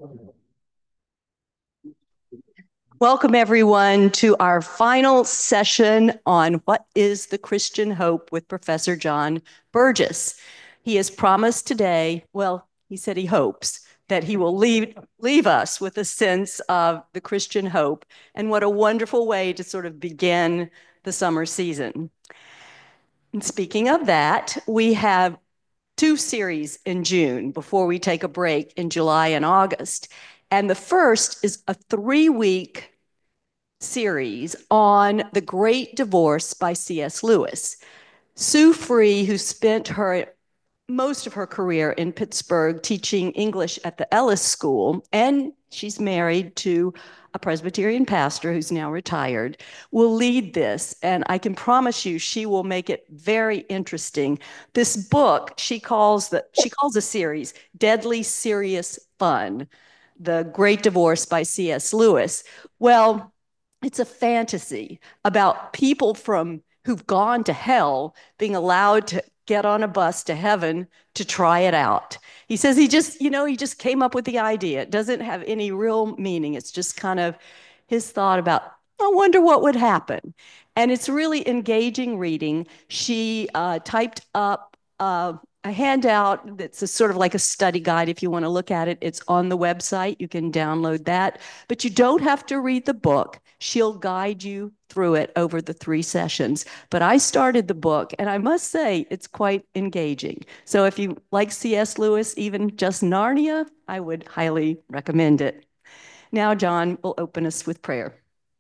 Welcome, everyone, to our final session on What is the Christian Hope with Professor John Burgess. He has promised today, well, he said he hopes that he will leave us with a sense of the Christian hope, and what a wonderful way to sort of begin the summer season. And speaking of that, we have two series in June before we take a break in July and August. And the first is a 3-week series on The Great Divorce by C.S. Lewis. Sue Free, who spent most of her career in Pittsburgh teaching English at the Ellis School, and she's married to a Presbyterian pastor who's now retired, will lead this, and I can promise you she will make it very interesting. This book she calls the series Deadly Serious Fun, The Great Divorce by C.S. Lewis. Well, it's a fantasy about people who've gone to hell being allowed to get on a bus to heaven to try it out. He says he just came up with the idea. It doesn't have any real meaning. It's just kind of his thought about, I wonder what would happen. And it's really engaging reading. She typed up a handout that's sort of like a study guide if you want to look at it. It's on the website. You can download that. But you don't have to read the book. She'll guide you through it over the 3 sessions. But I started the book, and I must say it's quite engaging. So if you like C.S. Lewis, even just Narnia, I would highly recommend it. Now, John will open us with prayer.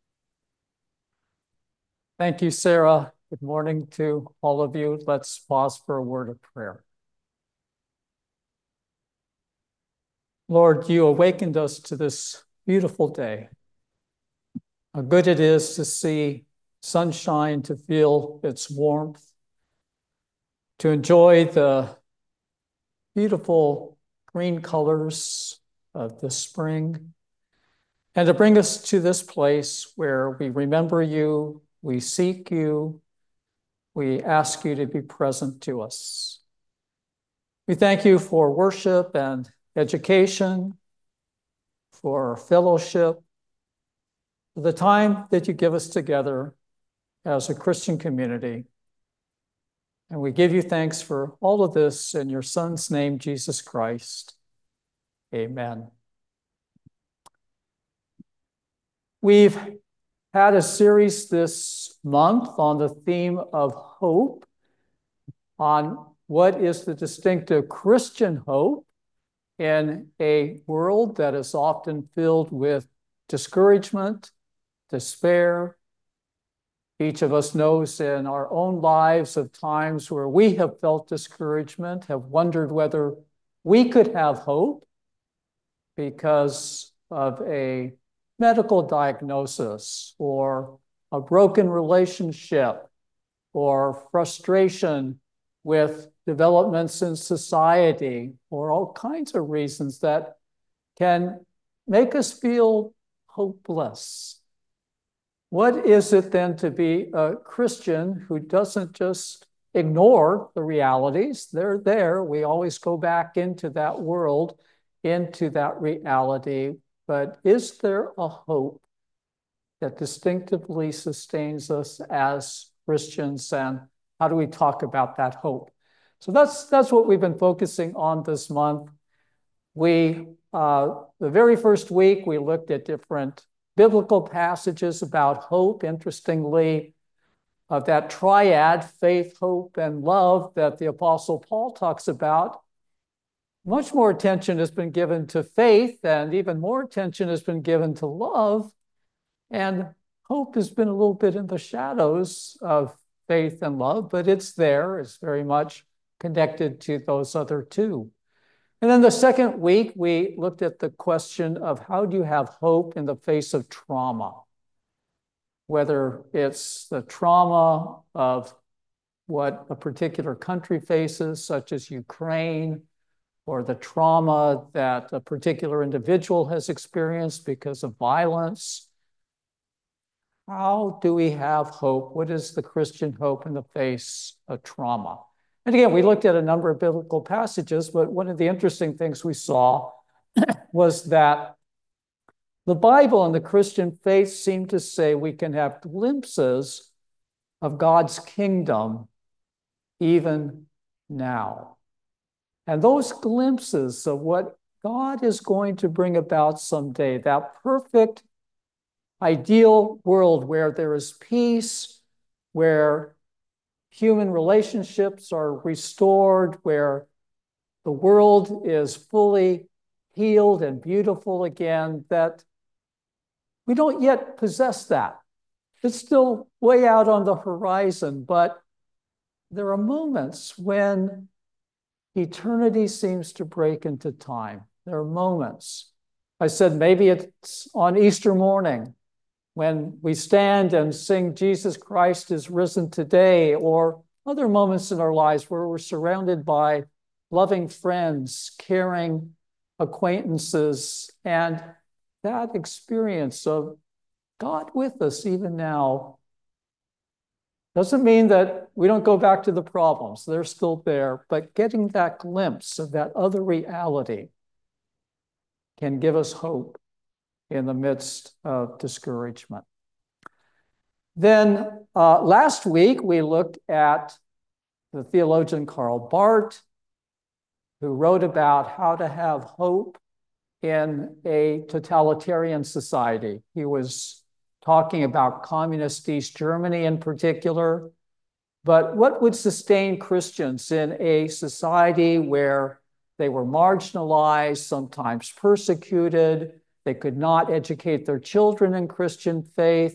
Thank you, Sarah. Good morning to all of you. Let's pause for a word of prayer. Lord, you awakened us to this beautiful day. How good it is to see sunshine, to feel its warmth, to enjoy the beautiful green colors of the spring, and to bring us to this place where we remember you, we seek you, we ask you to be present to us. We thank you for worship and education, for fellowship, for the time that you give us together as a Christian community. And we give you thanks for all of this in your Son's name, Jesus Christ. Amen. We've had a series this month on the theme of hope, on what is the distinctive Christian hope in a world that is often filled with discouragement, despair. Each of us knows in our own lives of times where we have felt discouragement, have wondered whether we could have hope because of a medical diagnosis or a broken relationship or frustration with developments in society, or all kinds of reasons that can make us feel hopeless. What is it then to be a Christian who doesn't just ignore the realities? They're there. We always go back into that world, into that reality. But is there a hope that distinctively sustains us as Christians? And how do we talk about that hope? So that's what we've been focusing on this month. The very first week, we looked at different biblical passages about hope. Interestingly, of that triad, faith, hope, and love that the Apostle Paul talks about, much more attention has been given to faith, and even more attention has been given to love. And hope has been a little bit in the shadows of faith and love, but it's there. It's very much connected to those other two. And then the second week, we looked at the question of how do you have hope in the face of trauma? Whether it's the trauma of what a particular country faces, such as Ukraine, or the trauma that a particular individual has experienced because of violence. How do we have hope? What is the Christian hope in the face of trauma? And again, we looked at a number of biblical passages, but one of the interesting things we saw was that the Bible and the Christian faith seem to say we can have glimpses of God's kingdom even now. And those glimpses of what God is going to bring about someday, that perfect, ideal world where there is peace, where human relationships are restored, where the world is fully healed and beautiful again, that we don't yet possess that. It's still way out on the horizon, but there are moments when eternity seems to break into time. There are moments. I said maybe it's on Easter morning when we stand and sing Jesus Christ is risen today, or other moments in our lives where we're surrounded by loving friends, caring acquaintances, and that experience of God with us even now doesn't mean that we don't go back to the problems. They're still there, but getting that glimpse of that other reality can give us hope in the midst of discouragement. Then last week, we looked at the theologian Karl Barth, who wrote about how to have hope in a totalitarian society. He was talking about communist East Germany in particular. But what would sustain Christians in a society where they were marginalized, sometimes persecuted, they could not educate their children in Christian faith?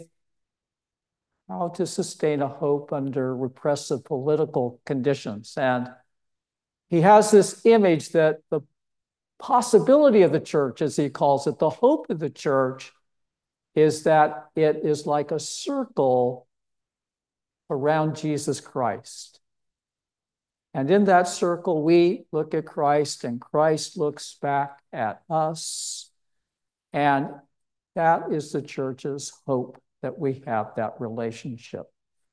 How to sustain a hope under repressive political conditions. And he has this image that the possibility of the church, as he calls it, the hope of the church, is that it is like a circle around Jesus Christ. And in that circle, we look at Christ and Christ looks back at us. And that is the church's hope, that we have that relationship.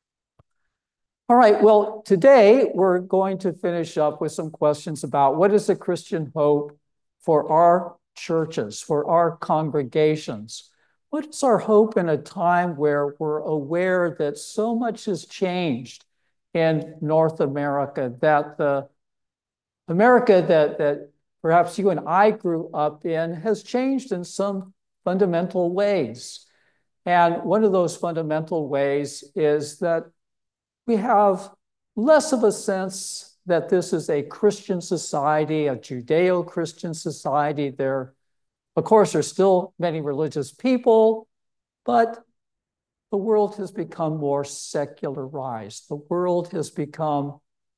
All right, well, today we're going to finish up with some questions about what is the Christian hope for our churches, for our congregations. What is our hope in a time where we're aware that so much has changed in North America, that the America that perhaps you and I grew up in has changed in some fundamental ways? And one of those fundamental ways is that we have less of a sense that this is a Christian society, a Judeo-Christian society. There, of course, there's still many religious people, but the world has become more secularized. The world has become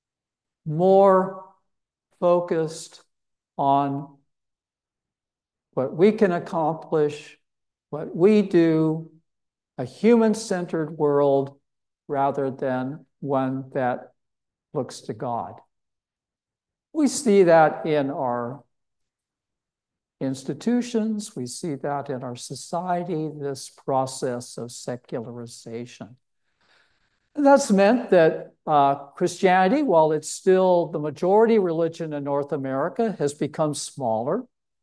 more focused on what we can accomplish, what we do, a human-centered world rather than one that looks to God. We see that in our institutions, we see that in our society, this process of secularization. And that's meant that Christianity, while it's still the majority religion in North America, has become smaller.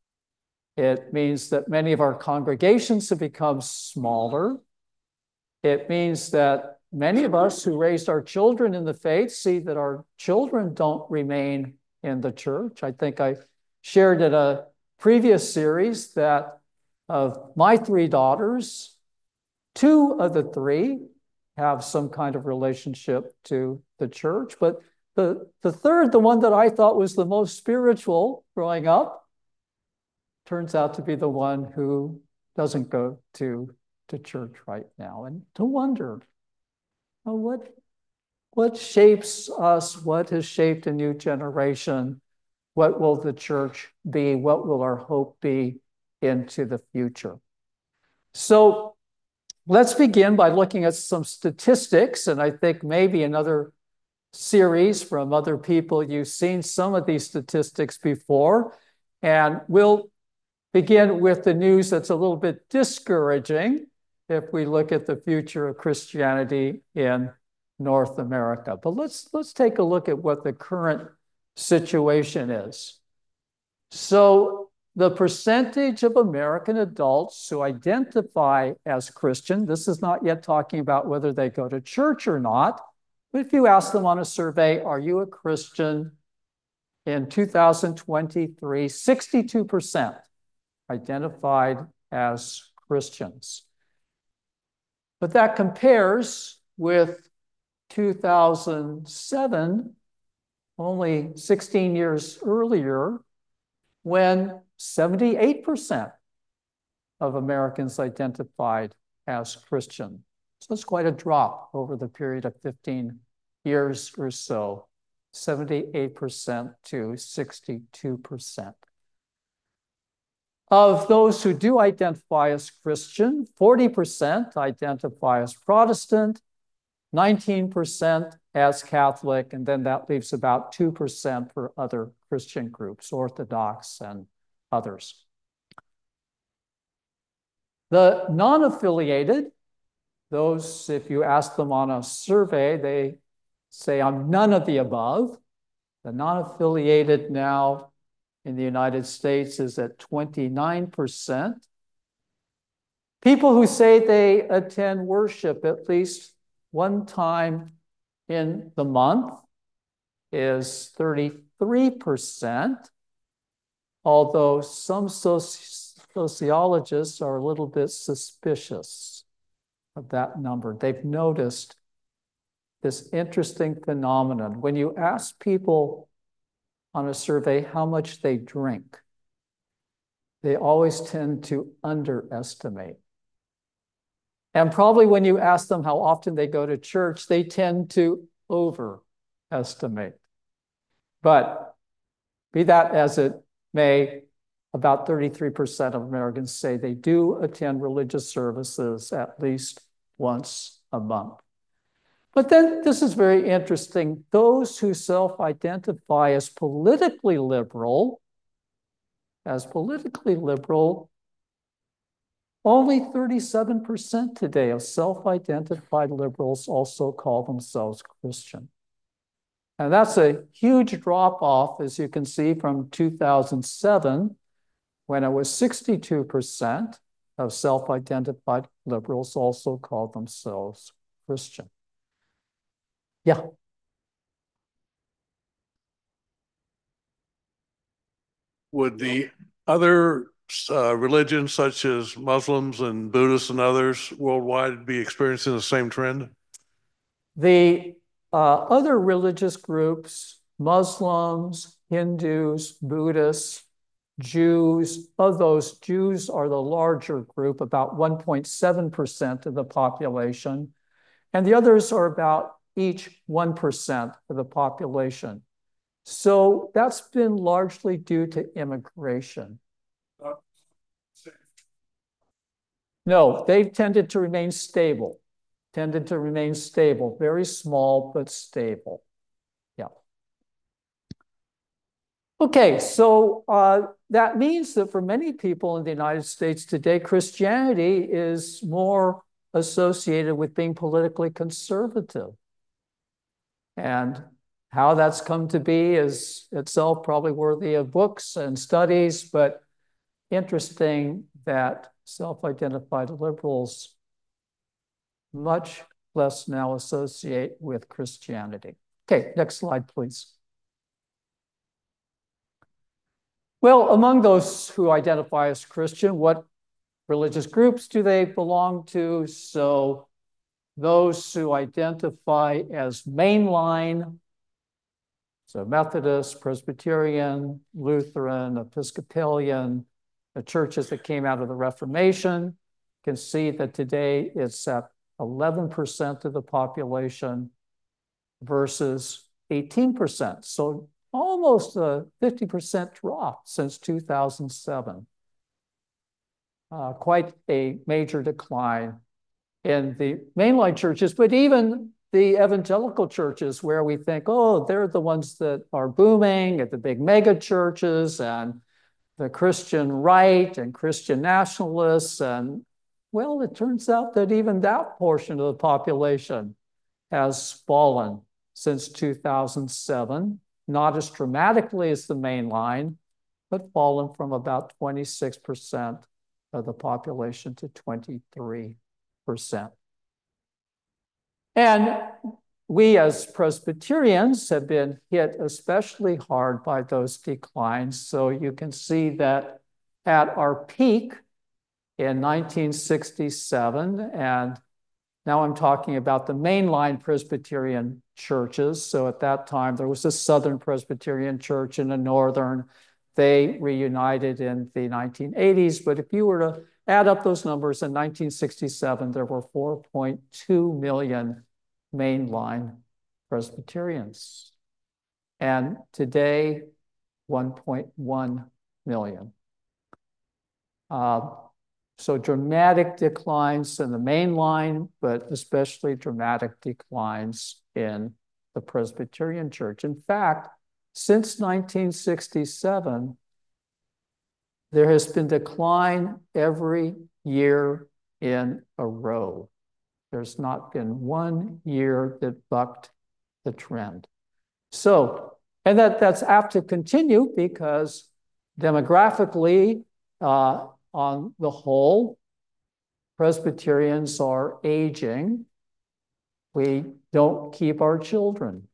It means that many of our congregations have become smaller. It means that many of us who raised our children in the faith see that our children don't remain in the church. I think I shared in a previous series that of my three daughters, two of the three have some kind of relationship to the church, but the third, the one that I thought was the most spiritual growing up, turns out to be the one who doesn't go to church right now. And to wonder, what shapes us? What has shaped a new generation? What will the church be? What will our hope be into the future? So let's begin by looking at some statistics, and I think maybe another series from other people, you've seen some of these statistics before, and we'll begin with the news that's a little bit discouraging if we look at the future of Christianity in North America. But let's take a look at what the current situation is. So the percentage of American adults who identify as Christian, this is not yet talking about whether they go to church or not, but if you ask them on a survey, are you a Christian? In 2023, 62% identified as Christians. But that compares with 2007, only 16 years earlier, when 78% of Americans identified as Christian. So it's quite a drop over the period of 15 years or so, 78% to 62%. Of those who do identify as Christian, 40% identify as Protestant, 19% as Catholic, and then that leaves about 2% for other Christian groups, Orthodox and others. The non-affiliated, those, if you ask them on a survey, they say, I'm none of the above. The non-affiliated now in the United States is at 29%. People who say they attend worship at least one time in the month is 33%, although some sociologists are a little bit suspicious of that number. They've noticed this interesting phenomenon. When you ask people on a survey how much they drink, they always tend to underestimate. And probably when you ask them how often they go to church, they tend to overestimate. But be that as it may, about 33% of Americans say they do attend religious services at least once a month. But then this is very interesting. Those who self-identify as politically liberal, only 37% today of self-identified liberals also call themselves Christian. And that's a huge drop-off, as you can see, from 2007, when it was 62% of self-identified liberals also called themselves Christian. Yeah. Would the other religions, such as Muslims and Buddhists and others worldwide, be experiencing the same trend? The other religious groups, Muslims, Hindus, Buddhists, Jews, of those, Jews are the larger group, about 1.7% of the population, and the others are about each 1% of the population. So that's been largely due to immigration. No, they've tended to remain stable, very small, but stable. Yeah. Okay, so that means that for many people in the United States today, Christianity is more associated with being politically conservative. And how that's come to be is itself probably worthy of books and studies, but interesting that self-identified liberals much less now associate with Christianity. Okay, next slide, please. Well, among those who identify as Christian, what religious groups do they belong to? So those who identify as mainline, so Methodist, Presbyterian, Lutheran, Episcopalian, the churches that came out of the Reformation, can see that today it's at 11% of the population versus 18%. So almost a 50% drop since 2007. Quite a major decline in the mainline churches, but even the evangelical churches, where we think, oh, they're the ones that are booming at the big mega churches and the Christian right and Christian nationalists. And well, it turns out that even that portion of the population has fallen since 2007, not as dramatically as the mainline, but fallen from about 26% of the population to 23%. And we as Presbyterians have been hit especially hard by those declines. So you can see that at our peak in 1967, and now I'm talking about the mainline Presbyterian churches. So at that time, there was a Southern Presbyterian church and a Northern. They reunited in the 1980s. But if you were to add up those numbers, in 1967, there were 4.2 million mainline Presbyterians. And today, 1.1 million. So dramatic declines in the main line, but especially dramatic declines in the Presbyterian Church. In fact, since 1967, there has been decline every year in a row. There's not been one year that bucked the trend. So, and that's apt to continue because demographically, on the whole, Presbyterians are aging. We don't keep our children.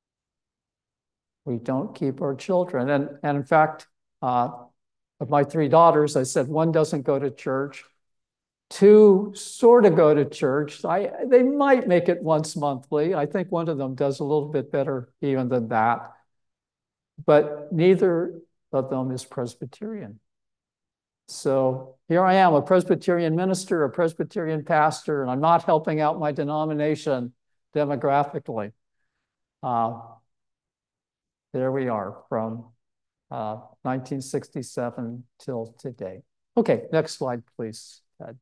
We don't keep our children. And in fact, of my three daughters, I said one doesn't go to church. Two sort of go to church. They might make it once monthly. I think one of them does a little bit better even than that. But neither of them is Presbyterian. So here I am, a Presbyterian minister, a Presbyterian pastor, and I'm not helping out my denomination demographically. There we are from 1967 till today. Okay, next slide, please, Ted.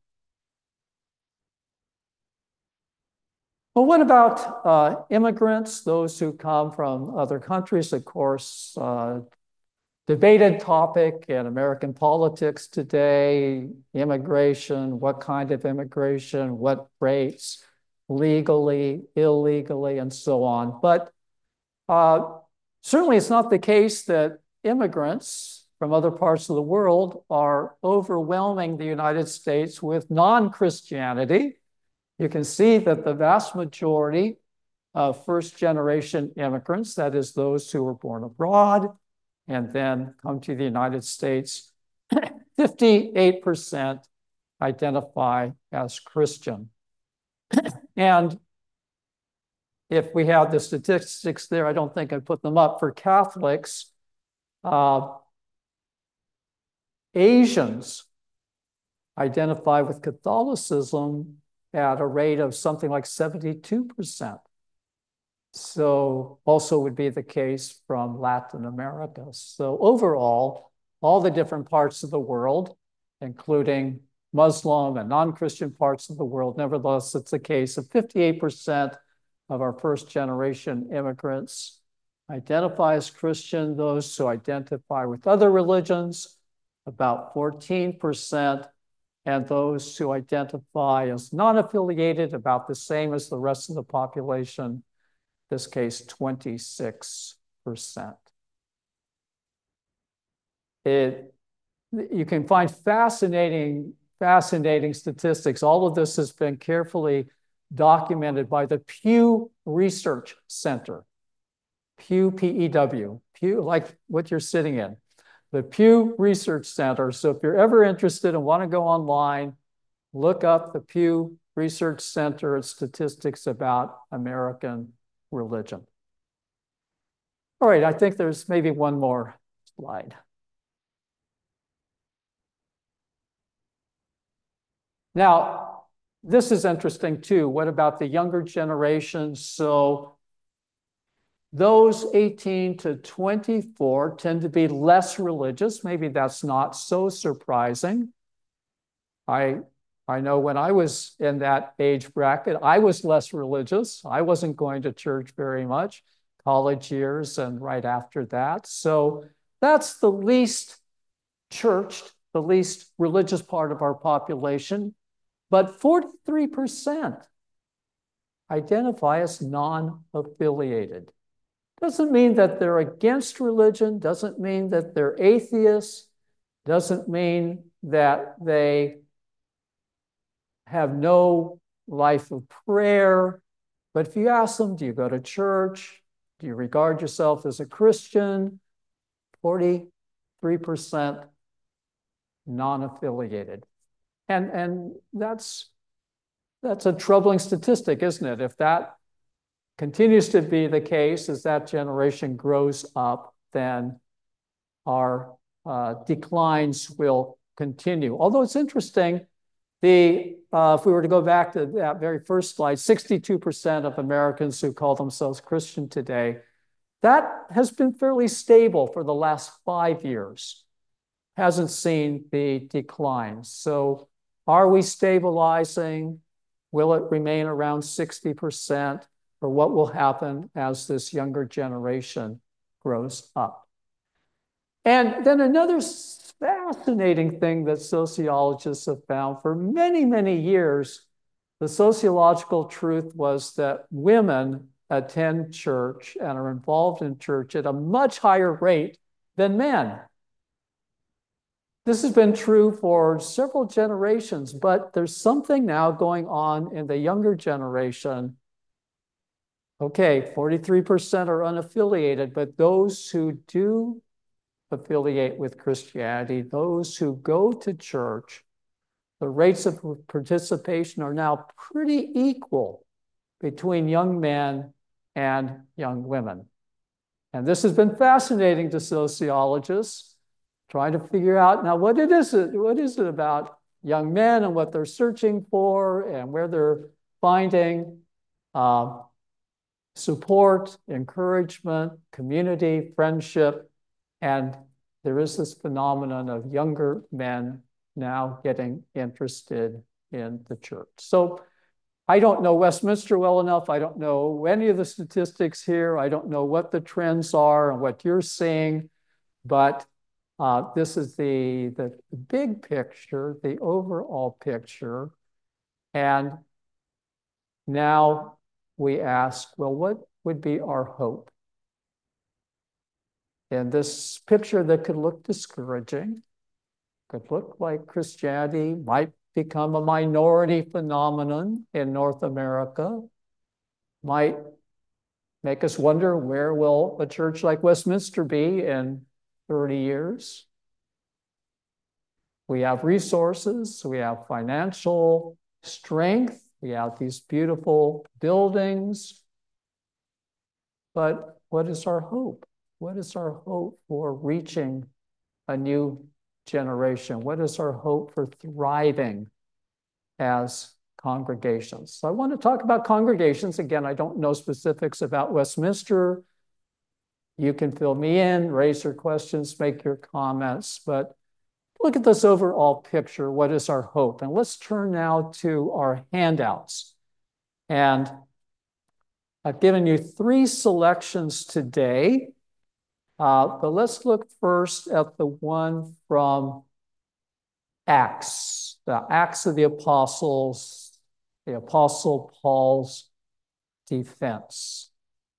Well, what about immigrants, those who come from other countries? Of course, debated topic in American politics today, immigration, what kind of immigration, what rates, legally, illegally, and so on. But certainly it's not the case that immigrants from other parts of the world are overwhelming the United States with non-Christianity. You can see that the vast majority of first-generation immigrants, that is those who were born abroad, and then come to the United States, 58% identify as Christian. And if we have the statistics there, I don't think I put them up for Catholics. Asians identify with Catholicism at a rate of something like 72%. So also would be the case from Latin America. So overall, all the different parts of the world, including Muslim and non-Christian parts of the world, nevertheless, it's the case of 58% of our first-generation immigrants identify as Christian. Those who identify with other religions, about 14%, and those who identify as non-affiliated, about the same as the rest of the population, this case, 26%. You can find fascinating statistics. All of this has been carefully documented by the Pew Research Center. Pew, P-E-W, Pew, like what you're sitting in. The Pew Research Center. So if you're ever interested and want to go online, look up the Pew Research Center and statistics about American religion. All right, I think there's maybe one more slide. Now, this is interesting too. What about the younger generation? So those 18 to 24 tend to be less religious. Maybe that's not so surprising. I know when I was in that age bracket, I was less religious. I wasn't going to church very much, college years and right after that. So that's the least churched, the least religious part of our population. But 43% identify as non-affiliated. Doesn't mean that they're against religion, doesn't mean that they're atheists, doesn't mean that they have no life of prayer. But if you ask them, do you go to church? Do you regard yourself as a Christian? 43% non-affiliated. And that's a troubling statistic, isn't it? If that continues to be the case as that generation grows up, then our declines will continue. Although it's interesting, if we were to go back to that very first slide, 62% of Americans who call themselves Christian today, that has been fairly stable for the last 5 years, hasn't seen the decline. So are we stabilizing? Will it remain around 60%? Or what will happen as this younger generation grows up? And then another fascinating thing that sociologists have found for many, many years, the sociological truth was that women attend church and are involved in church at a much higher rate than men. This has been true for several generations, but there's something now going on in the younger generation. Okay, 43% are unaffiliated, but those who do affiliate with Christianity, those who go to church, the rates of participation are now pretty equal between young men and young women. And this has been fascinating to sociologists, trying to figure out now what is it about young men and what they're searching for and where they're finding support, encouragement, community, friendship. And there is this phenomenon of younger men now getting interested in the church. So I don't know Westminster well enough. I don't know any of the statistics here. I don't know what the trends are and what you're seeing, but this is the big picture, the overall picture. And now we ask, well, what would be our hope? And this picture that could look discouraging, could look like Christianity might become a minority phenomenon in North America, might make us wonder, where will a church like Westminster be in 30 years? We have resources, we have financial strength, we have these beautiful buildings, but what is our hope? What is our hope for reaching a new generation? What is our hope for thriving as congregations? So I want to talk about congregations. Again, I don't know specifics about Westminster. You can fill me in, raise your questions, make your comments, but look at this overall picture. What is our hope? And let's turn now to our handouts. And I've given you 3 selections today. But let's look first at the one from Acts, the Acts of the Apostles, the Apostle Paul's defense.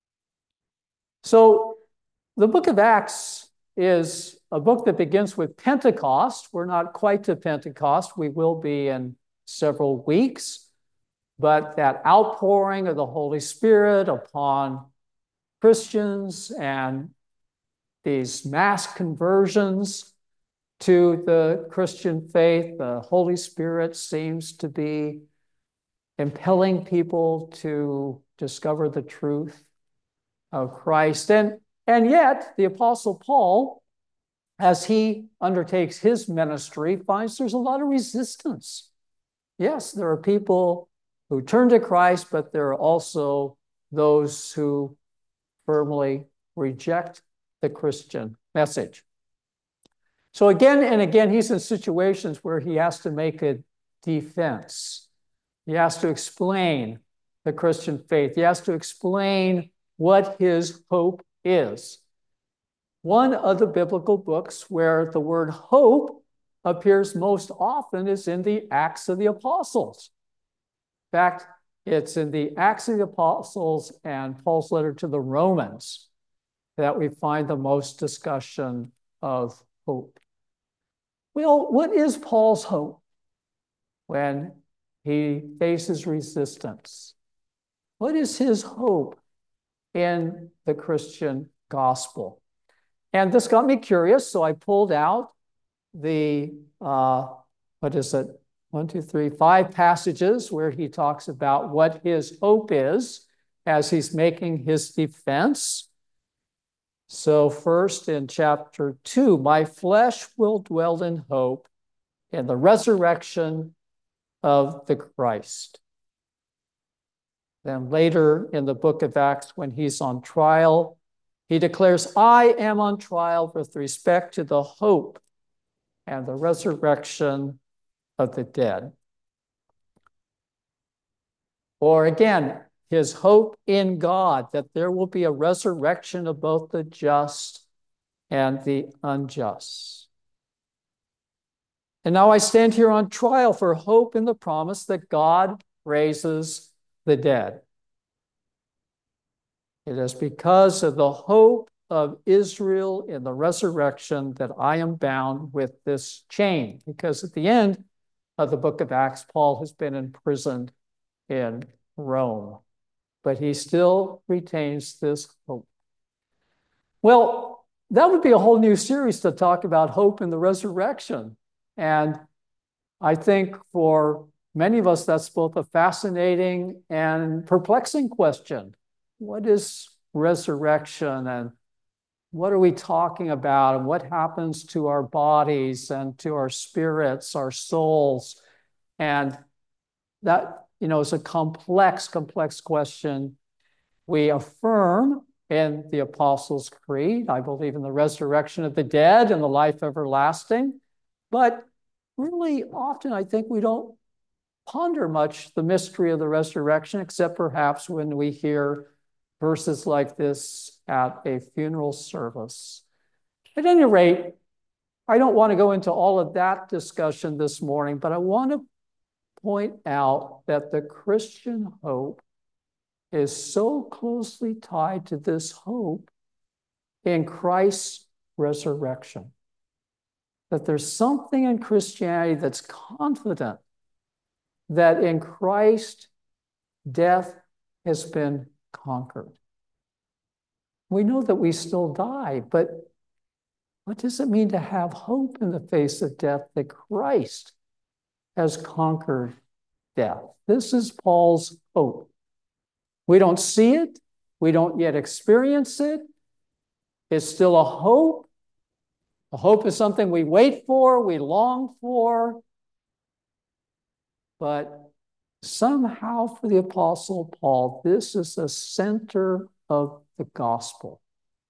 So the book of Acts is a book that begins with Pentecost. We're not quite to Pentecost. We will be in several weeks. But that outpouring of the Holy Spirit upon Christians and these mass conversions to the Christian faith, the Holy Spirit seems to be impelling people to discover the truth of Christ. And yet, the Apostle Paul, as he undertakes his ministry, finds there's a lot of resistance. Yes, there are people who turn to Christ, but there are also those who firmly reject the Christian message. So again and again, he's in situations where he has to make a defense. He has to explain the Christian faith. He has to explain what his hope is. One of the biblical books where the word hope appears most often is in the Acts of the Apostles. In fact, it's in the Acts of the Apostles and Paul's letter to the Romans. that we find the most discussion of hope. Well, what is Paul's hope when he faces resistance? What is his hope in the Christian gospel? And this got me curious, so I pulled out the, 5 passages where he talks about what his hope is as he's making his defense. So first in chapter 2, my flesh will dwell in hope in the resurrection of the Christ. Then later in the book of Acts, when he's on trial, he declares, I am on trial with respect to the hope and the resurrection of the dead. Or again, his hope in God, that there will be a resurrection of both the just and the unjust. And now I stand here on trial for hope in the promise that God raises the dead. It is because of the hope of Israel in the resurrection that I am bound with this chain, because at the end of the book of Acts, Paul has been imprisoned in Rome, but he still retains this hope. Well, that would be a whole new series to talk about hope in the resurrection. And I think for many of us, that's both a fascinating and perplexing question. What is resurrection, and what are we talking about, and what happens to our bodies and to our spirits, our souls? And that, is a complex question. We affirm in the Apostles' Creed, I believe in the resurrection of the dead and the life everlasting. But really often, I think we don't ponder much the mystery of the resurrection, except perhaps when we hear verses like this at a funeral service. At any rate, I don't want to go into all of that discussion this morning, but I want to point out that the Christian hope is so closely tied to this hope in Christ's resurrection, that there's something in Christianity that's confident that in Christ, death has been conquered. We know that we still die, but what does it mean to have hope in the face of death, that Christ has conquered death? This is Paul's hope. We don't see it. We don't yet experience it. It's still a hope. A hope is something we wait for, we long for. But somehow for the Apostle Paul, this is the center of the gospel.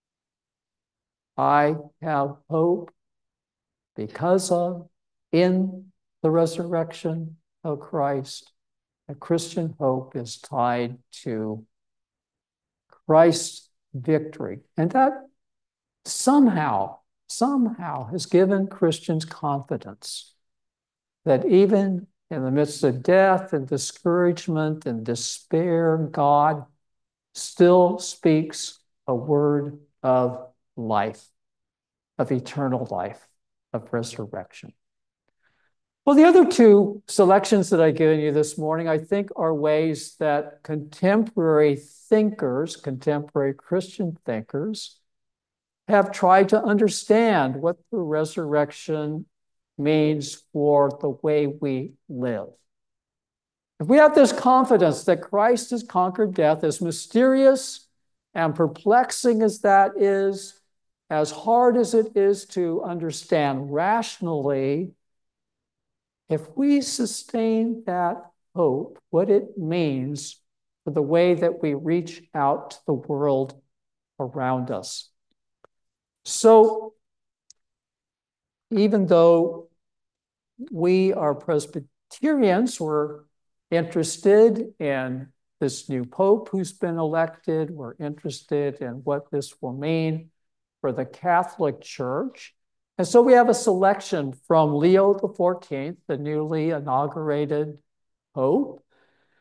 I have hope because of, in the resurrection of Christ. A Christian hope is tied to Christ's victory. And that somehow has given Christians confidence that even in the midst of death and discouragement and despair, God still speaks a word of life, of eternal life, of resurrection. Well, the other two selections that I've given you this morning, I think, are ways that contemporary thinkers, contemporary Christian thinkers, have tried to understand what the resurrection means for the way we live. If we have this confidence that Christ has conquered death, as mysterious and perplexing as that is, as hard as it is to understand rationally, if we sustain that hope, what it means for the way that we reach out to the world around us. So, even though we are Presbyterians, we're interested in this new Pope who's been elected. We're interested in what this will mean for the Catholic Church. And so we have a selection from Leo XIV, the newly inaugurated Pope.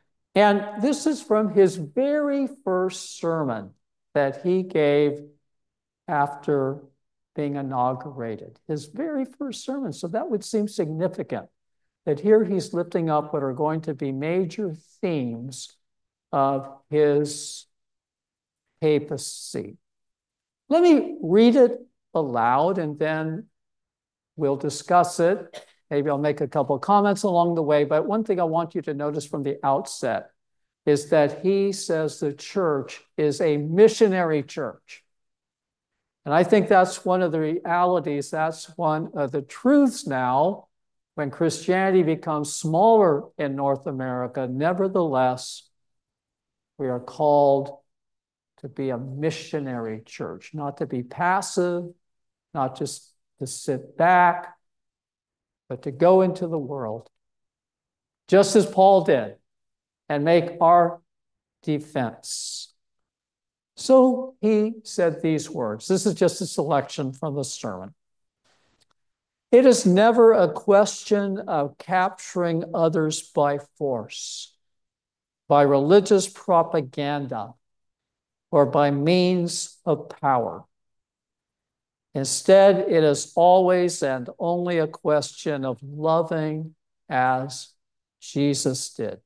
And this is from his very first sermon that he gave after being inaugurated, his very first sermon. So that would seem significant, that here he's lifting up what are going to be major themes of his papacy. Let me read it aloud and then we'll discuss it. Maybe I'll make a couple of comments along the way, but one thing I want you to notice from the outset is that he says the church is a missionary church. And I think that's one of the realities, that's one of the truths now when Christianity becomes smaller in North America. Nevertheless, we are called to be a missionary church, not to be passive, not just to sit back, but to go into the world, just as Paul did, and make our defense. So he said these words. This is just a selection from the sermon. It is never a question of capturing others by force, by religious propaganda, or by means of power. Instead, it is always and only a question of loving as Jesus did.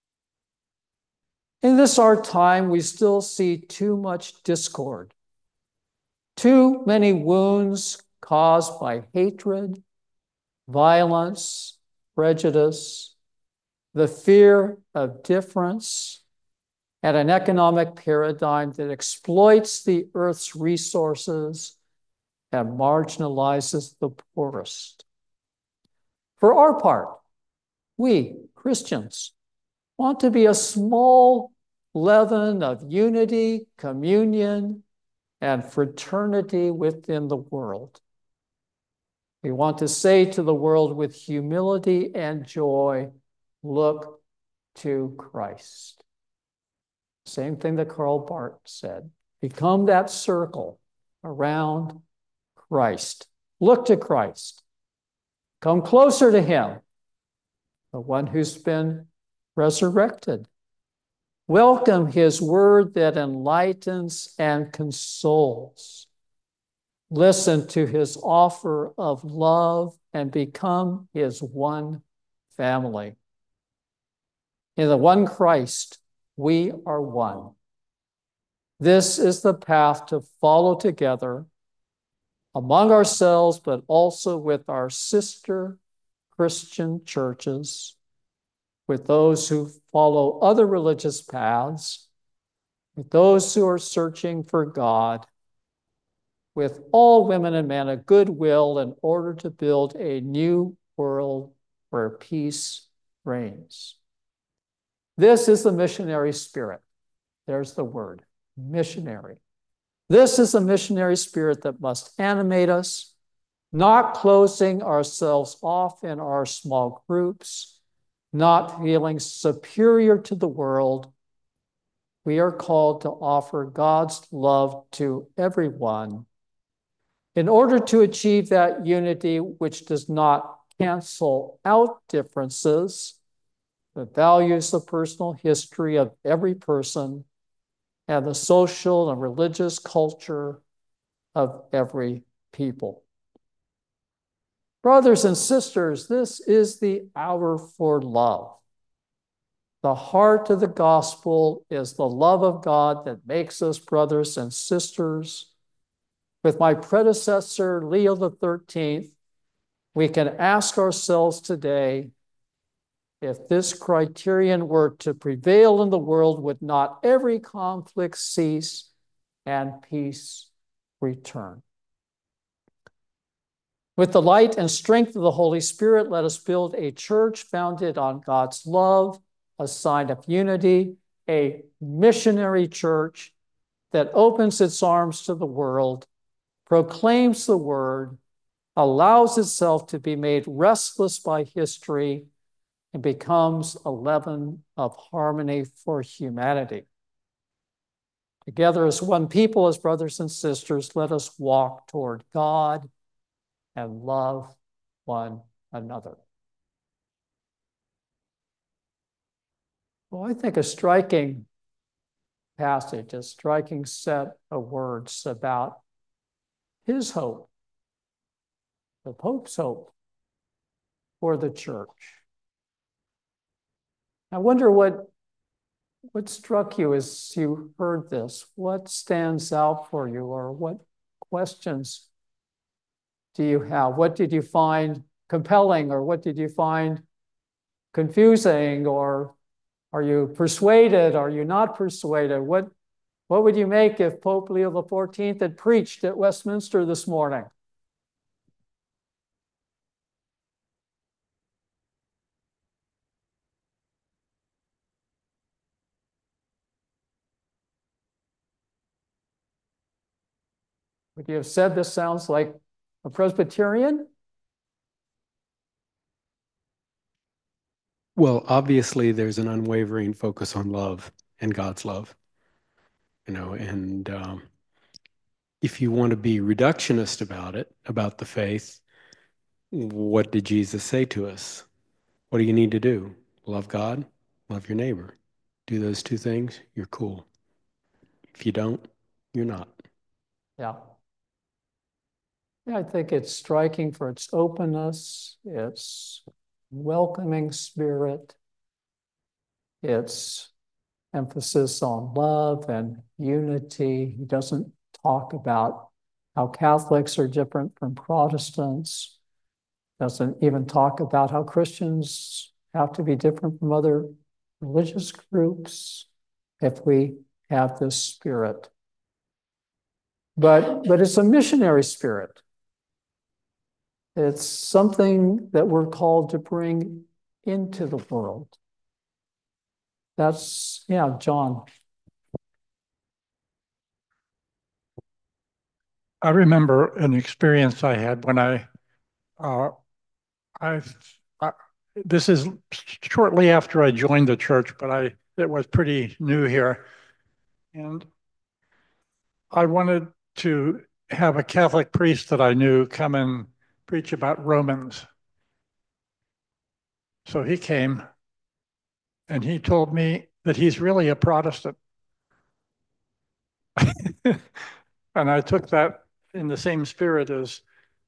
In this our time, we still see too much discord, too many wounds caused by hatred, violence, prejudice, the fear of difference, and an economic paradigm that exploits the earth's resources and marginalizes the poorest. For our part, we, Christians, want to be a small leaven of unity, communion, and fraternity within the world. We want to say to the world with humility and joy, look to Christ. Same thing that Karl Barth said. Become that circle around Christ. Look to Christ. Come closer to him, the one who's been resurrected. Welcome his word that enlightens and consoles. Listen to his offer of love and become his one family. In the one Christ, we are one. This is the path to follow together among ourselves, but also with our sister Christian churches, with those who follow other religious paths, with those who are searching for God, with all women and men of goodwill in order to build a new world where peace reigns. This is the missionary spirit. There's the word, missionary. This is a missionary spirit that must animate us, not closing ourselves off in our small groups, not feeling superior to the world. We are called to offer God's love to everyone. In order to achieve that unity, which does not cancel out differences, but values the personal history of every person and the social and religious culture of every people. Brothers and sisters, this is the hour for love. The heart of the gospel is the love of God that makes us brothers and sisters. With my predecessor, Leo XIII, we can ask ourselves today, if this criterion were to prevail in the world, would not every conflict cease and peace return? With the light and strength of the Holy Spirit, let us build a church founded on God's love, a sign of unity, a missionary church that opens its arms to the world, proclaims the word, allows itself to be made restless by history, and becomes a leaven of harmony for humanity. Together as one people, as brothers and sisters, let us walk toward God and love one another. Well, I think a striking passage, a striking set of words about his hope, the Pope's hope for the church. I wonder what struck you as you heard this? What stands out for you, or what questions do you have? What did you find compelling, or what did you find confusing, or are you persuaded? Are you not persuaded? What would you make if Pope Leo XIV had preached at Westminster this morning? Would you have said this sounds like a Presbyterian? Well, obviously, there's an unwavering focus on love and God's love, and if you want to be reductionist about it, about the faith, what did Jesus say to us? What do you need to do? Love God, love your neighbor. Do those two things, you're cool. If you don't, you're not. Yeah. Yeah, I think it's striking for its openness, its welcoming spirit, its emphasis on love and unity. He doesn't talk about how Catholics are different from Protestants, doesn't even talk about how Christians have to be different from other religious groups if we have this spirit. But it's a missionary spirit. It's something that we're called to bring into the world. That's, yeah, John. I remember an experience I had when this is shortly after I joined the church, but it was pretty new here. And I wanted to have a Catholic priest that I knew come and preach about Romans. So he came and he told me that he's really a Protestant. And I took that in the same spirit as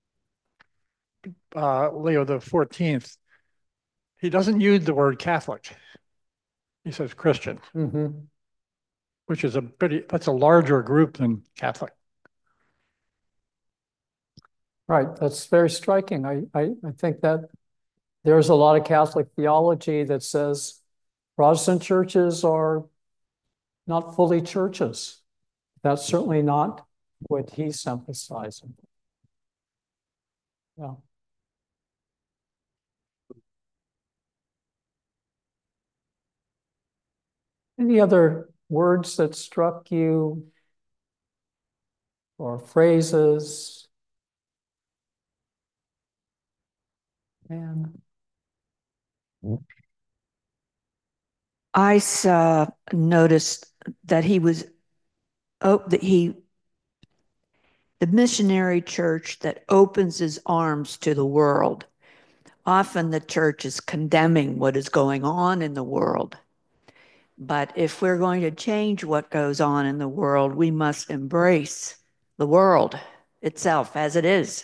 Leo XIV. He doesn't use the word Catholic. He says Christian, which is that's a larger group than Catholic. Right, that's very striking. I think that there's a lot of Catholic theology that says Protestant churches are not fully churches. That's certainly not what he's emphasizing. Yeah. Any other words that struck you, or phrases? And I noticed that the missionary church that opens his arms to the world. Often the church is condemning what is going on in the world. But if we're going to change what goes on in the world, we must embrace the world itself as it is.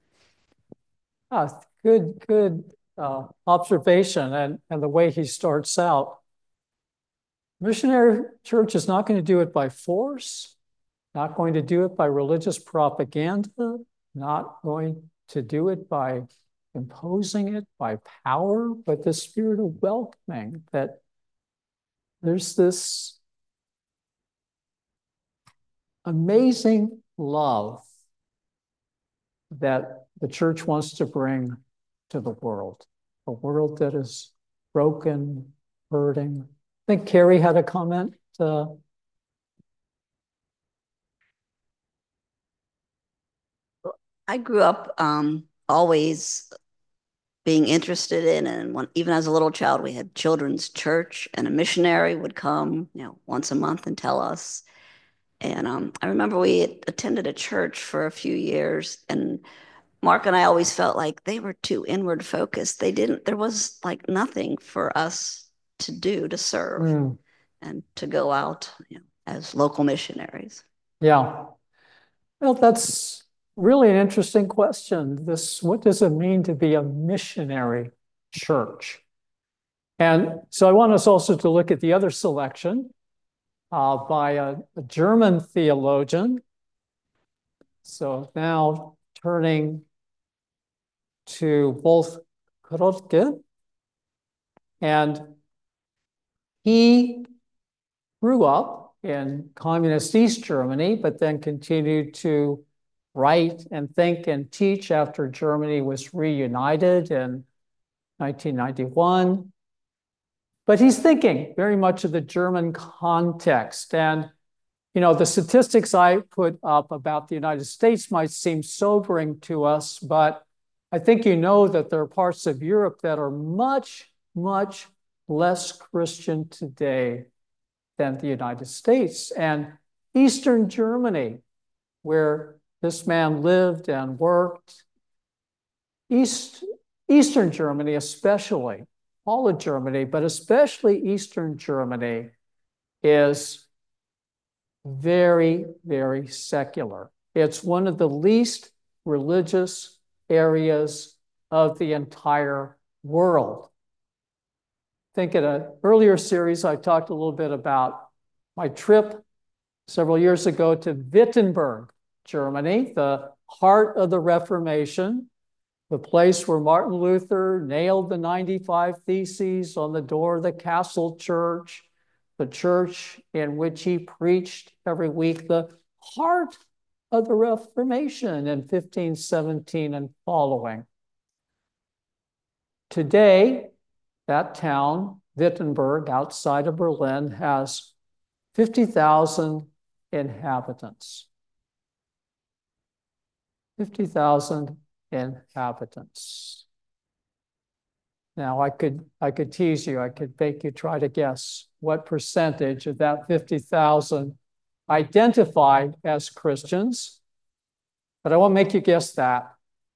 good observation, and the way he starts out. Missionary church is not going to do it by force, not going to do it by religious propaganda, not going to do it by imposing it by power, but the spirit of welcoming, that there's this amazing love that the church wants to bring to the world, a world that is broken, hurting. I think Carrie had a comment. I grew up always being interested in, and even as a little child, we had children's church, and a missionary would come, once a month and tell us. And I remember we attended a church for a few years, and Mark and I always felt like they were too inward focused. There was like nothing for us to do to serve and to go out, as local missionaries. Yeah. Well, that's really an interesting question. What does it mean to be a missionary church? And so I want us also to look at the other selection by a German theologian. So now turning to Wolf Krotke, and he grew up in communist East Germany, but then continued to write and think and teach after Germany was reunited in 1991. But he's thinking very much of the German context. And, the statistics I put up about the United States might seem sobering to us, but I think you know that there are parts of Europe that are much, much less Christian today than the United States. And Eastern Germany, where this man lived and worked, Eastern Germany especially, all of Germany, but especially Eastern Germany, is very, very secular. It's one of the least religious areas of the entire world. I think in an earlier series, I talked a little bit about my trip several years ago to Wittenberg, Germany, the heart of the Reformation, the place where Martin Luther nailed the 95 Theses on the door of the Castle Church, the church in which he preached every week, the heart of the Reformation in 1517 and following. Today, that town, Wittenberg, outside of Berlin, has 50,000 inhabitants. 50,000 inhabitants. Now, I could tease you. I could make you try to guess what percentage of that 50,000 identified as Christians, but I won't make you guess that.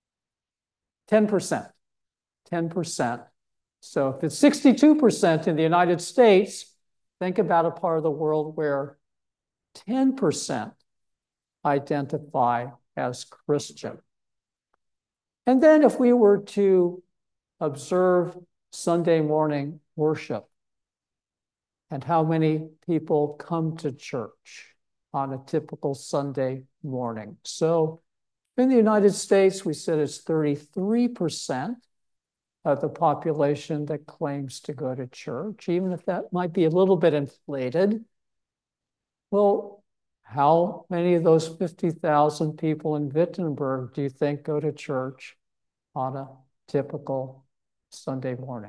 10%. 10%. So if it's 62% in the United States, think about a part of the world where 10% identify as Christian. And then if we were to observe Sunday morning worship and how many people come to church on a typical Sunday morning. So in the United States, we said it's 33% of the population that claims to go to church, even if that might be a little bit inflated. Well, how many of those 50,000 people in Wittenberg do you think go to church on a typical Sunday morning?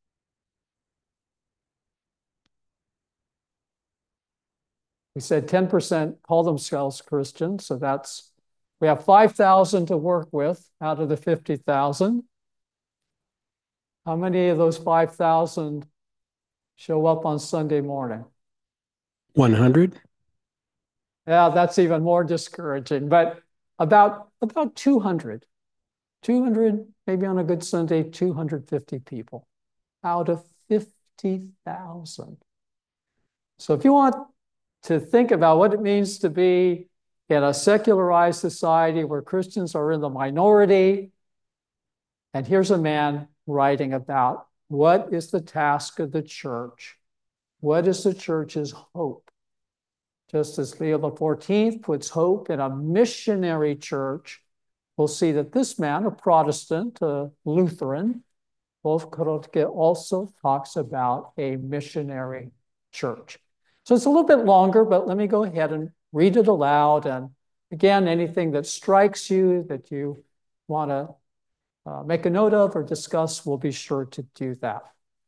We said 10% call themselves Christians, so we have 5,000 to work with out of the 50,000. How many of those 5,000 show up on Sunday morning? 100? Yeah, that's even more discouraging, but about 200. 200, maybe on a good Sunday, 250 people out of 50,000. So if you want to think about what it means to be in a secularized society where Christians are in the minority, and here's a man writing about what is the task of the church? What is the church's hope? Just as Leo XIV puts hope in a missionary church, we'll see that this man, a Protestant, a Lutheran, Wolf Krotke, also talks about a missionary church. So it's a little bit longer, but let me go ahead and read it aloud. And again, anything that strikes you that you want to make a note of or discuss, we'll be sure to do that.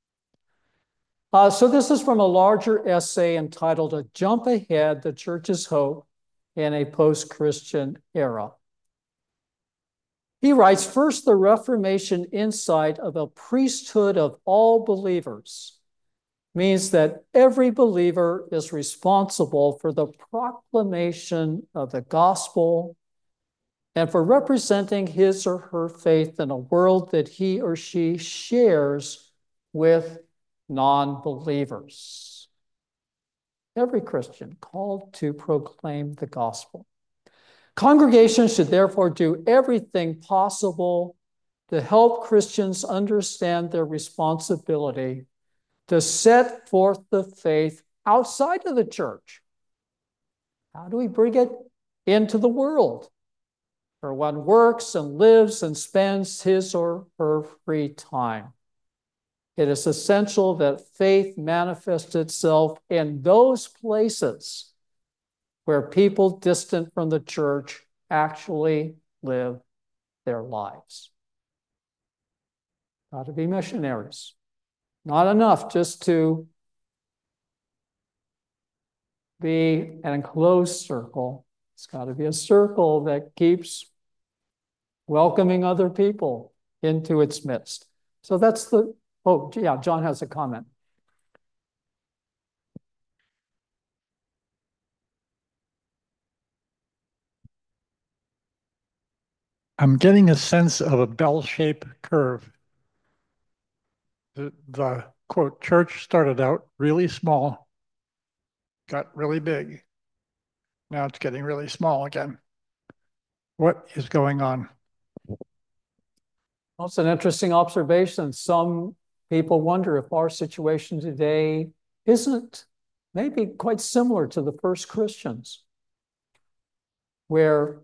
So this is from a larger essay entitled A Jump Ahead, the Church's Hope in a Post-Christian Era. He writes, first, the Reformation insight of a priesthood of all believers means that every believer is responsible for the proclamation of the gospel and for representing his or her faith in a world that he or she shares with non-believers. Every Christian called to proclaim the gospel. Congregations should therefore do everything possible to help Christians understand their responsibility to set forth the faith outside of the church. How do we bring it into the world, where one works and lives and spends his or her free time? It is essential that faith manifests itself in those places where people distant from the church actually live their lives. Got to be missionaries. Not enough just to be an enclosed circle. It's got to be a circle that keeps welcoming other people into its midst. So that's the, oh, yeah, John has a comment. I'm getting a sense of a bell-shaped curve. The quote, church started out really small, got really big. Now it's getting really small again. What is going on? Well, it's an interesting observation. Some people wonder if our situation today isn't maybe quite similar to the first Christians, where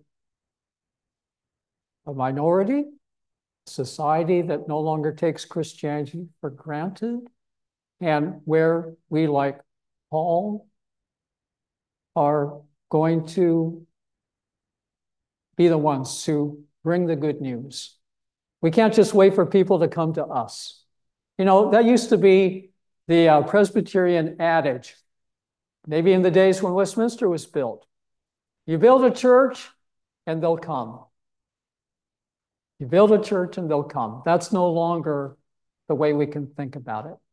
a minority, society that no longer takes Christianity for granted, and where we, like Paul, are going to be the ones who bring the good news. We can't just wait for people to come to us. You know, that used to be the Presbyterian adage, maybe in the days when Westminster was built. You build a church and they'll come. You build a church and they'll come. That's no longer the way we can think about it.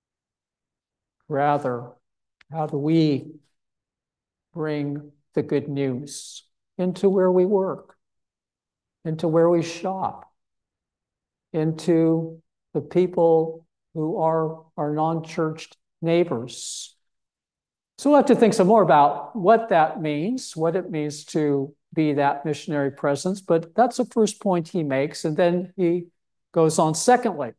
Rather, how do we bring the good news into where we work, into where we shop, into the people who are our non-churched neighbors? So we'll have to think some more about what that means, what it means to be that missionary presence, but that's the first point he makes, and then he goes on secondly.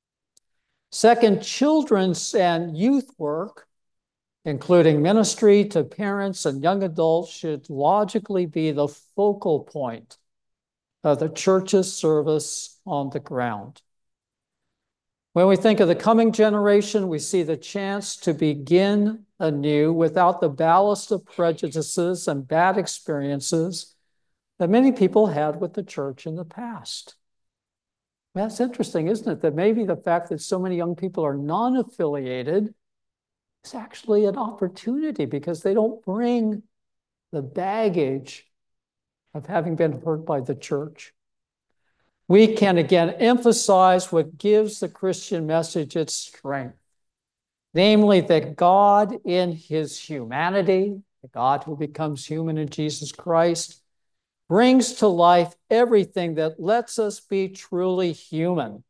Second, children's and youth work, including ministry to parents and young adults, should logically be the focal point of the church's service on the ground. When we think of the coming generation, we see the chance to begin anew without the ballast of prejudices and bad experiences that many people had with the church in the past. That's interesting, isn't it? That maybe the fact that so many young people are non-affiliated is actually an opportunity because they don't bring the baggage of having been hurt by the church. We can again emphasize what gives the Christian message its strength, namely that God in his humanity, the God who becomes human in Jesus Christ, brings to life everything that lets us be truly human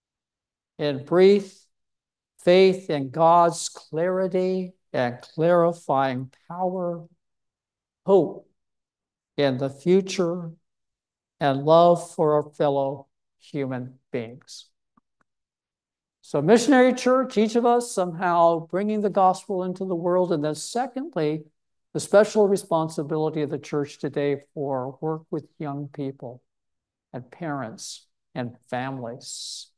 in brief faith in God's clarity and clarifying power, hope in the future, and love for our fellow human beings. So missionary church, each of us somehow bringing the gospel into the world. And then secondly, the special responsibility of the church today for work with young people and parents and families.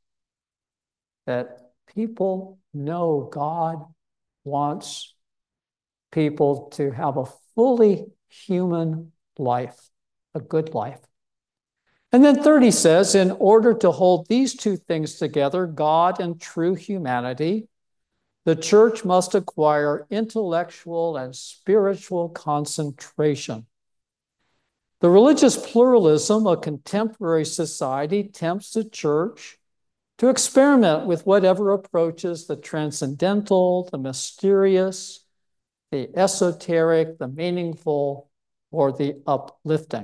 That people know God wants people to have a fully human life, a good life. And then third, he says, in order to hold these two things together, God and true humanity, the church must acquire intellectual and spiritual concentration. The religious pluralism of contemporary society tempts the church to experiment with whatever approaches the transcendental, the mysterious, the esoteric, the meaningful, or the uplifting.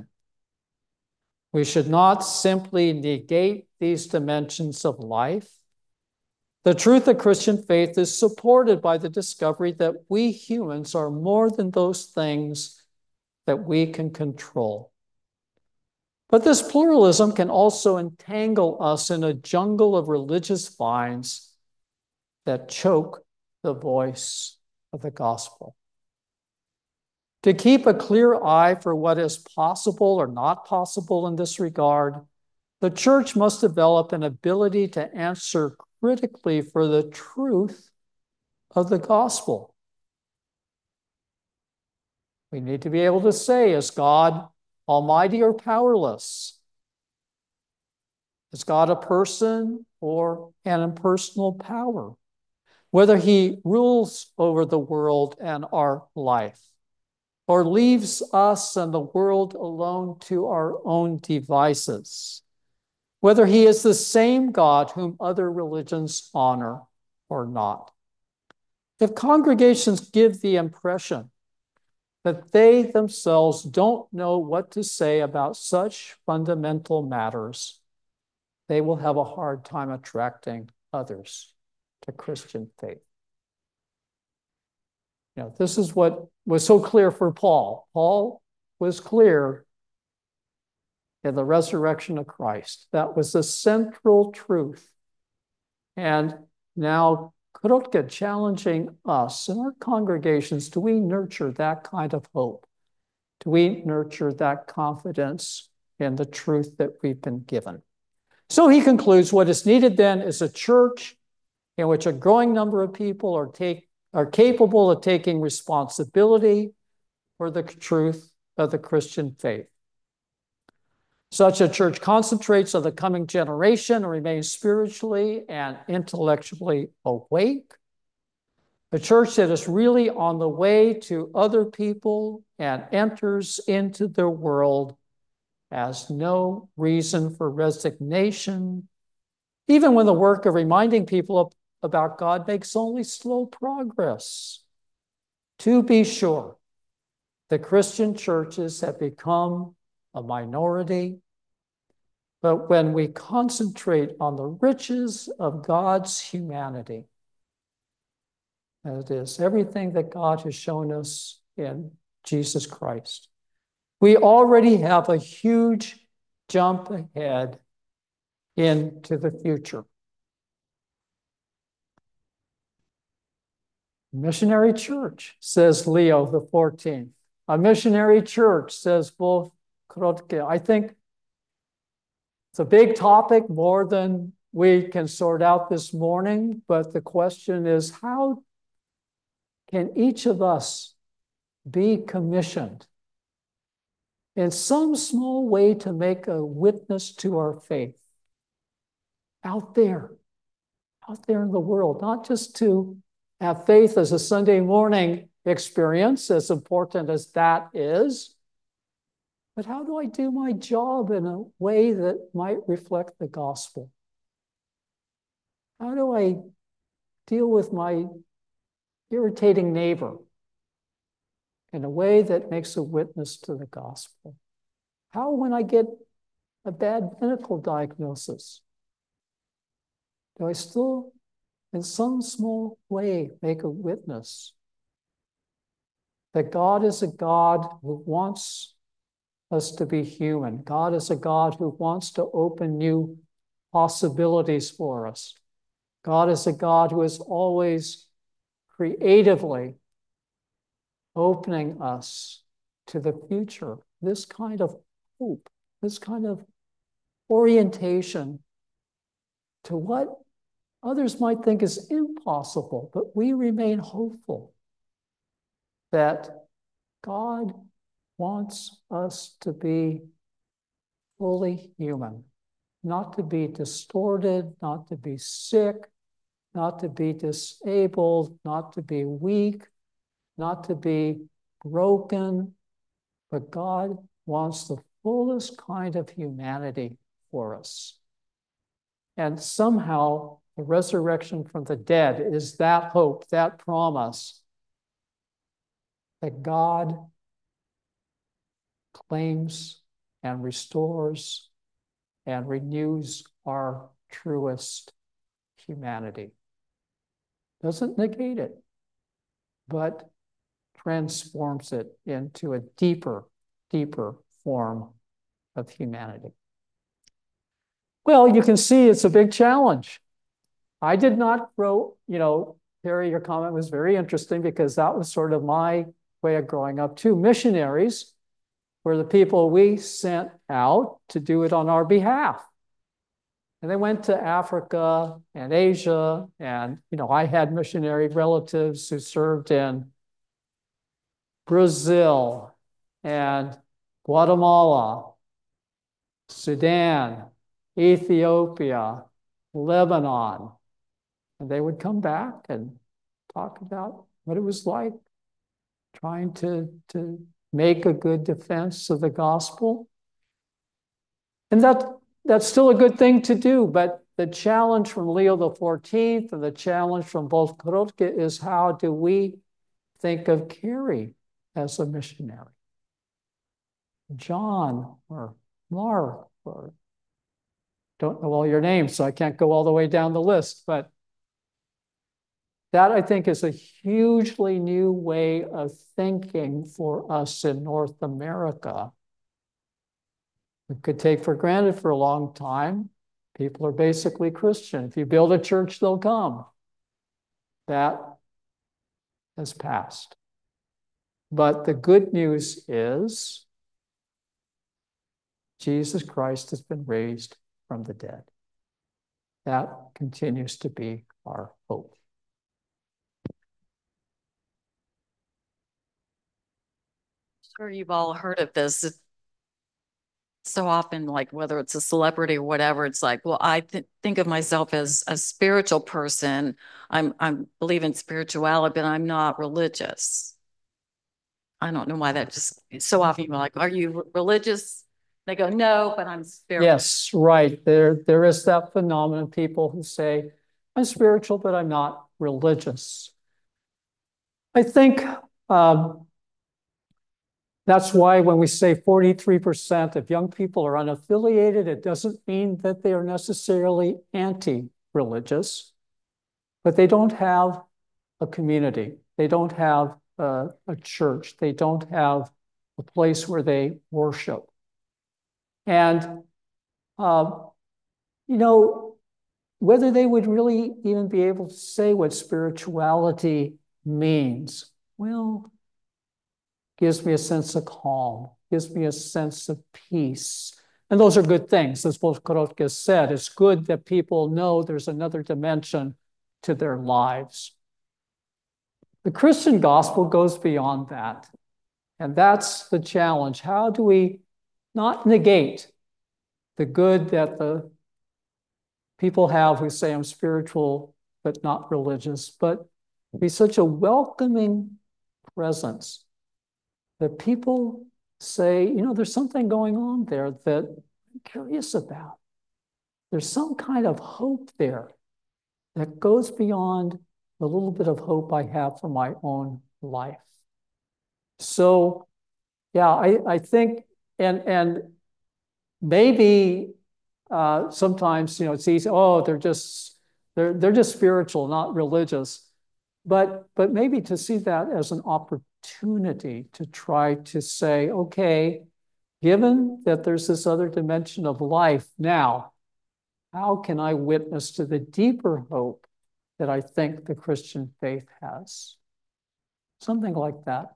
We should not simply negate these dimensions of life. The truth of Christian faith is supported by the discovery that we humans are more than those things that we can control. But this pluralism can also entangle us in a jungle of religious vines that choke the voice of the gospel. To keep a clear eye for what is possible or not possible in this regard, the church must develop an ability to answer critically for the truth of the gospel. We need to be able to say, is God almighty or powerless? Is God a person or an impersonal power? Whether he rules over the world and our life, or leaves us and the world alone to our own devices. Whether he is the same God whom other religions honor or not. If congregations give the impression that they themselves don't know what to say about such fundamental matters, they will have a hard time attracting others to Christian faith. You know, this is what was so clear for Paul. Paul was clear in the resurrection of Christ. That was the central truth. And now Krotke challenging us in our congregations, do we nurture that kind of hope? Do we nurture that confidence in the truth that we've been given? So he concludes, what is needed then is a church in which a growing number of people are capable of taking responsibility for the truth of the Christian faith. Such a church concentrates on the coming generation and remains spiritually and intellectually awake. A church that is really on the way to other people and enters into their world has no reason for resignation, even when the work of reminding people about God makes only slow progress. To be sure, the Christian churches have become a minority, but when we concentrate on the riches of God's humanity, that is, everything that God has shown us in Jesus Christ, we already have a huge jump ahead into the future. Missionary church, says Leo the 14th. A missionary church, says Wolf Krotke. I think it's a big topic, more than we can sort out this morning, but the question is, how can each of us be commissioned in some small way to make a witness to our faith out there in the world, not just to have faith as a Sunday morning experience, as important as that is, but how do I do my job in a way that might reflect the gospel? How do I deal with my irritating neighbor in a way that makes a witness to the gospel? How, when I get a bad medical diagnosis, do I still, in some small way, make a witness that God is a God who wants us to be human? God is a God who wants to open new possibilities for us. God is a God who is always creatively opening us to the future. This kind of hope, this kind of orientation to what others might think is impossible, but we remain hopeful that God wants us to be fully human, not to be distorted, not to be sick, not to be disabled, not to be weak, not to be broken, but God wants the fullest kind of humanity for us. And somehow the resurrection from the dead is that hope, that promise that God claims and restores and renews our truest humanity. Doesn't negate it, but transforms it into a deeper, deeper form of humanity? Well, you can see it's a big challenge. I did not grow, Terry, your comment was very interesting because that was sort of my way of growing up too. Missionaries were the people we sent out to do it on our behalf. And they went to Africa and Asia. And, I had missionary relatives who served in Brazil and Guatemala, Sudan, Ethiopia, Lebanon. And they would come back and talk about what it was like trying to make a good defense of the gospel. And that's still a good thing to do, but the challenge from Leo XIV and the challenge from both Korotka is how do we think of Carrie as a missionary? John or Mark, or don't know all your names, so I can't go all the way down the list, but that, I think, is a hugely new way of thinking for us in North America. We could take for granted for a long time, people are basically Christian. If you build a church, they'll come. That has passed. But the good news is Jesus Christ has been raised from the dead. That continues to be our hope. Sure, you've all heard of this. So often, like whether it's a celebrity or whatever, it's like, well, I think of myself as a spiritual person. I'm believe in spirituality, but I'm not religious. I don't know why that just so often you're like, are you religious? They go, no, but I'm spiritual. Yes, right. There is that phenomenon. People who say, I'm spiritual, but I'm not religious. I think that's why when we say 43% of young people are unaffiliated, it doesn't mean that they are necessarily anti-religious, but they don't have a community. They don't have a church. They don't have a place where they worship. And, whether they would really even be able to say what spirituality means, well, gives me a sense of calm, gives me a sense of peace. And those are good things. As both Korotka said, it's good that people know there's another dimension to their lives. The Christian gospel goes beyond that. And that's the challenge. How do we not negate the good that the people have who say I'm spiritual but not religious, but be such a welcoming presence that people say, there's something going on there that I'm curious about. There's some kind of hope there that goes beyond the little bit of hope I have for my own life. So, yeah, I think, and maybe sometimes, it's easy, they're just spiritual, not religious. But maybe to see that as an opportunity to try to say, okay, given that there's this other dimension of life now, how can I witness to the deeper hope that I think the Christian faith has? Something like that.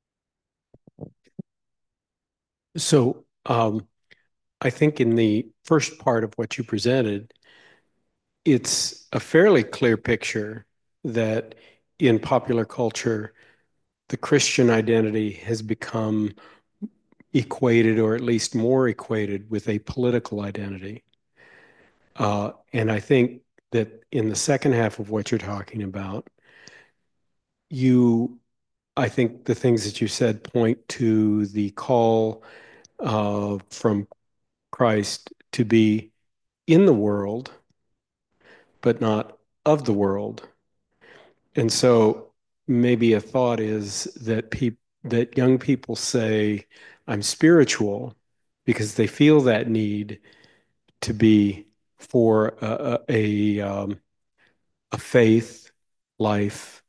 So I think in the first part of what you presented, it's a fairly clear picture that in popular culture, the Christian identity has become equated, or at least more equated, with a political identity. And I think that in the second half of what you're talking about, I think the things that you said point to the call from Christ to be in the world, but not of the world. And so maybe a thought is that young people say, I'm spiritual because they feel that need to be for a faith life,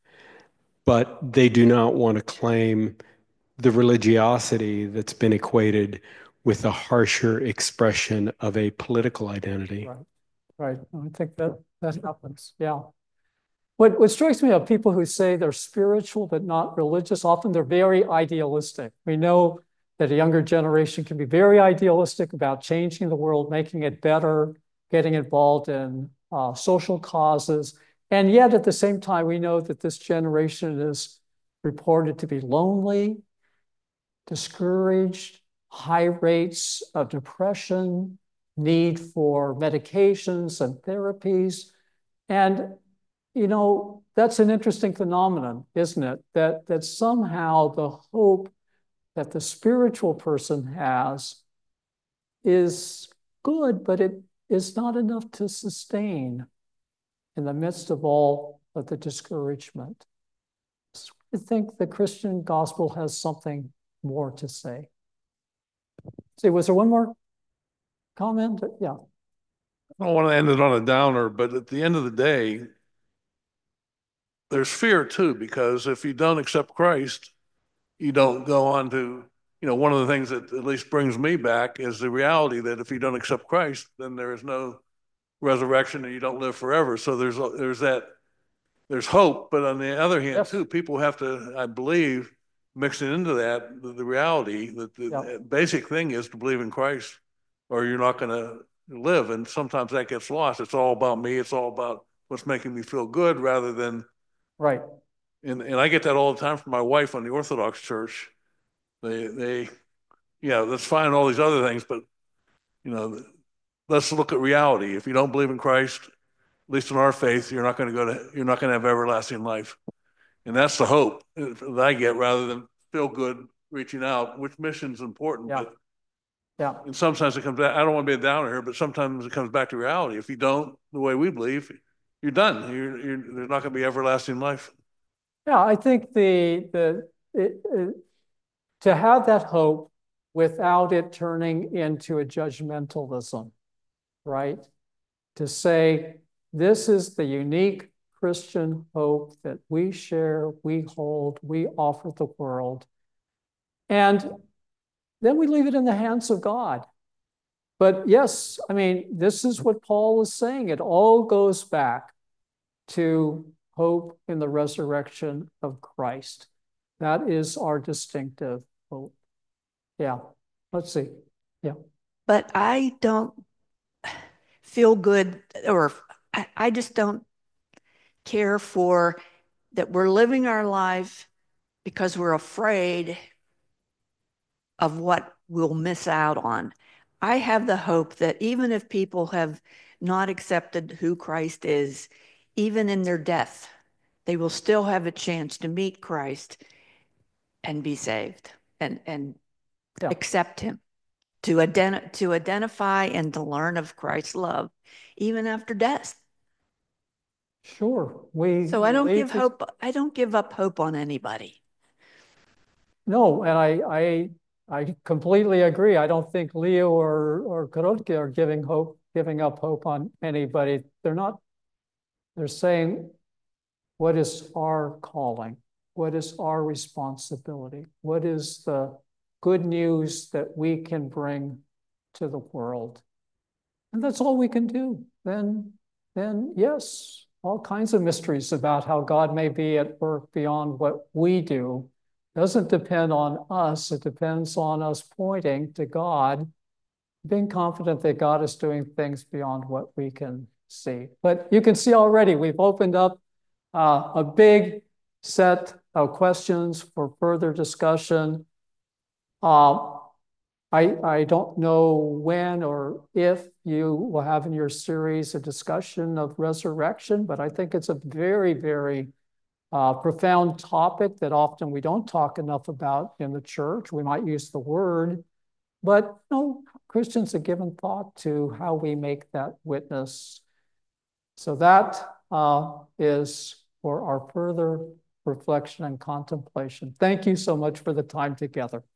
but they do not want to claim the religiosity that's been equated with a harsher expression of a political identity. Right, right. I think that happens. Yeah. What strikes me of people who say they're spiritual but not religious, often they're very idealistic. We know that a younger generation can be very idealistic about changing the world, making it better, getting involved in social causes. And yet at the same time, we know that this generation is reported to be lonely, discouraged, high rates of depression, need for medications and therapies. And, you know, that's an interesting phenomenon, isn't it? That somehow the hope that the spiritual person has is good, but it is not enough to sustain in the midst of all of the discouragement. I think the Christian gospel has something more to say. See, was there one more comment? Yeah. I don't want to end it on a downer, but at the end of the day, there's fear too, because if you don't accept Christ, you don't go on to, you know, one of the things that at least brings me back is the reality that if you don't accept Christ, then there is no resurrection and you don't live forever. So there's hope, but on the other hand, too, people have to, I believe, mix it into that, the reality that the basic thing is to believe in Christ or you're not going to live. And sometimes that gets lost. It's all about me. It's all about what's making me feel good rather than. Right. And I get that all the time from my wife on the Orthodox Church. Let's find all these other things, but, you know, let's look at reality. If you don't believe in Christ, at least in our faith, you're not going to have everlasting life. And that's the hope that I get rather than feel good reaching out, which mission's important. Yeah. But yeah. And sometimes it comes back, I don't want to be a downer here, but sometimes it comes back to reality. If you don't, the way we believe, you're done. There's not going to be everlasting life. Yeah, I think to have that hope without it turning into a judgmentalism, right? To say, this is the unique Christian hope that we share, we hold, we offer the world. And then we leave it in the hands of God. But yes, I mean, this is what Paul is saying. It all goes back to hope in the resurrection of Christ. That is our distinctive hope. Yeah, let's see. Yeah. But I don't feel good, or I just don't care for that we're living our life because we're afraid of what we'll miss out on. I have the hope that even if people have not accepted who Christ is, even in their death, they will still have a chance to meet Christ and be saved and accept him, to identify and to learn of Christ's love, even after death. Sure. So I don't give hope. I don't give up hope on anybody. No, and I completely agree. I don't think Leo or Korotka are giving up hope on anybody. They're saying, what is our calling? What is our responsibility? What is the good news that we can bring to the world? And that's all we can do. Then yes, all kinds of mysteries about how God may be at work beyond what we do. Doesn't depend on us. It depends on us pointing to God, being confident that God is doing things beyond what we can see. But you can see already we've opened up a big set of questions for further discussion. I don't know when or if you will have in your series a discussion of resurrection, but I think it's a very, very profound topic that often we don't talk enough about in the church. We might use the word, but Christians have given thought to how we make that witness. So that is for our further reflection and contemplation. Thank you so much for the time together.